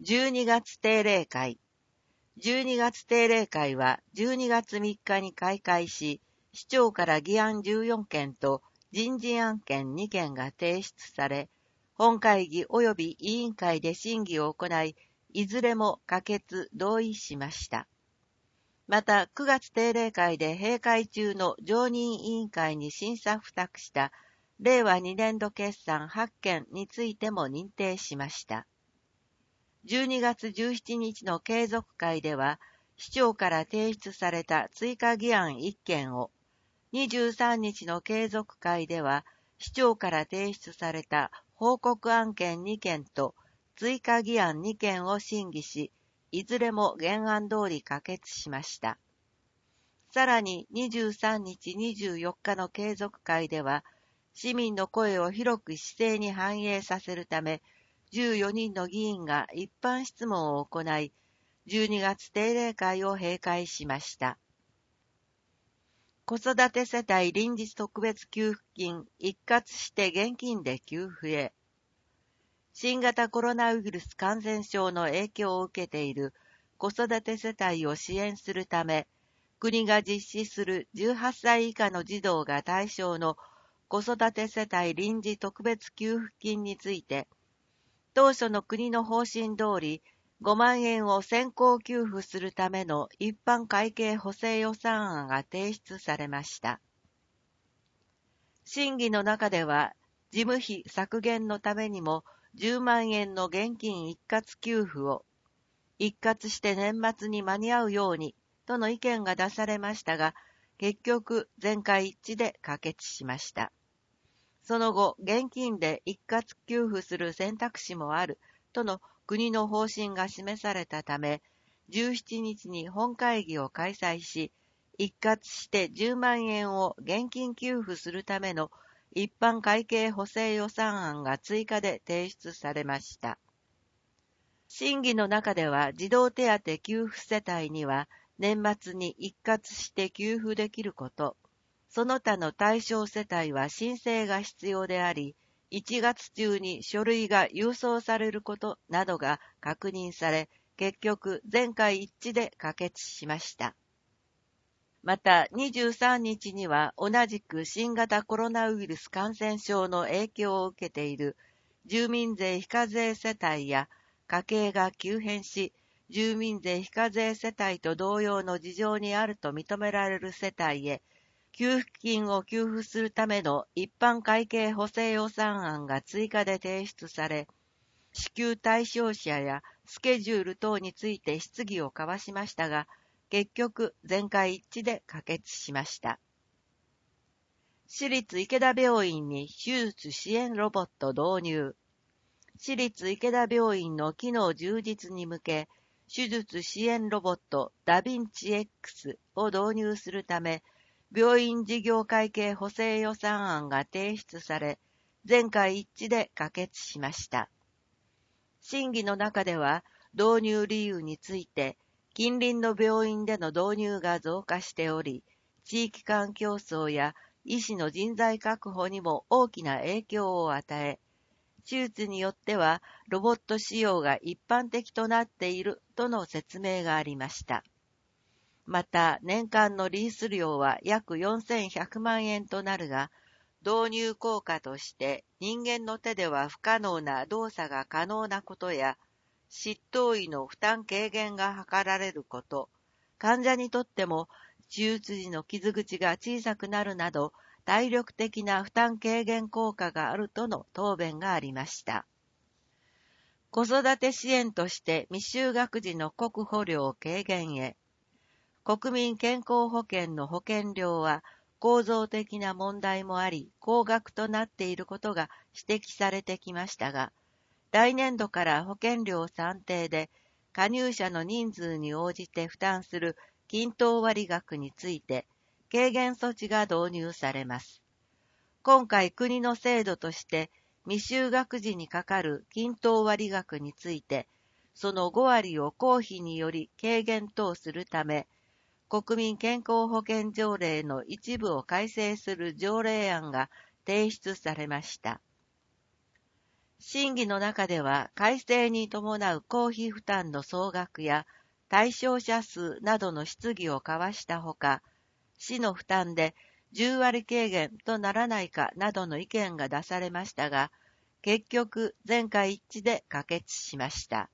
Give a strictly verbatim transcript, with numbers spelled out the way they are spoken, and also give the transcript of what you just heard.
じゅうにがつ定例会。じゅうにがつ定例会はじゅうにがつみっかに開会し、市長から議案じゅうよんけんと人事案件にけんが提出され、本会議及び委員会で審議を行い、いずれも可決・同意しました。また、くがつ定例会で閉会中の常任委員会に審査付託したれいわにねんど決算はっけんについても認定しました。じゅうにがつじゅうしちにちの継続会では、市長から提出された追加議案いっけんを、にじゅうさんにちの継続会では、市長から提出された報告案件にけんと追加議案にけんを審議し、いずれも原案通り可決しました。さらににじゅうさんにちにじゅうよっかの継続会では、市民の声を広く市政に反映させるため、じゅうよにんの議員が一般質問を行い、じゅうにがつ定例会を閉会しました。子育て世帯臨時特別給付金一括して現金で給付へ。新型コロナウイルス感染症の影響を受けている子育て世帯を支援するため、国が実施するじゅうはっさい以下の児童が対象の子育て世帯臨時特別給付金について、当初の国の方針通りごまんえんを先行給付するための一般会計補正予算案が提出されました。審議の中では、事務費削減のためにもじゅうまんえんの現金一括給付を一括して年末に間に合うようにとの意見が出されましたが、結局全会一致で可決しました。その後、現金で一括給付する選択肢もあるとの国の方針が示されたため、じゅうしちにちに本会議を開催し、一括してじゅうまんえんを現金給付するための一般会計補正予算案が追加で提出されました。審議の中では、児童手当給付世帯には年末に一括して給付できること、その他の対象世帯は申請が必要であり、いちがつ中に書類が郵送されることなどが確認され、結局全会一致で可決しました。またにじゅうさんにちには同じく新型コロナウイルス感染症の影響を受けている住民税非課税世帯や家計が急変し、住民税非課税世帯と同様の事情にあると認められる世帯へ、給付金を給付するための一般会計補正予算案が追加で提出され、支給対象者やスケジュール等について質疑を交わしましたが、結局全会一致で可決しました。市立池田病院に手術支援ロボット導入。市立池田病院の機能充実に向け、手術支援ロボットダヴィンチ X を導入するため、病院事業会計補正予算案が提出され、全会一致で可決しました。審議の中では、導入理由について、近隣の病院での導入が増加しており、地域間競争や医師の人材確保にも大きな影響を与え、手術によってはロボット使用が一般的となっているとの説明がありました。また、年間のリース料は約よんせんひゃくまんえんとなるが、導入効果として人間の手では不可能な動作が可能なことや、執刀医の負担軽減が図られること、患者にとっても手術時の傷口が小さくなるなど、体力的な負担軽減効果があるとの答弁がありました。子育て支援として未就学児の国保料軽減へ。国民健康保険の保険料は構造的な問題もあり、高額となっていることが指摘されてきましたが、来年度から保険料算定で加入者の人数に応じて負担する均等割額について軽減措置が導入されます。今回国の制度として未就学児にかかる均等割額について、そのごわりを公費により軽減等するため、国民健康保険条例の一部を改正する条例案が提出されました。 審議の中では改正に伴う公費負担の総額や対象者数などの質疑を交わしたほか、市の負担でじゅうわり軽減とならないかなどの意見が出されましたが、結局全会一致で可決しました。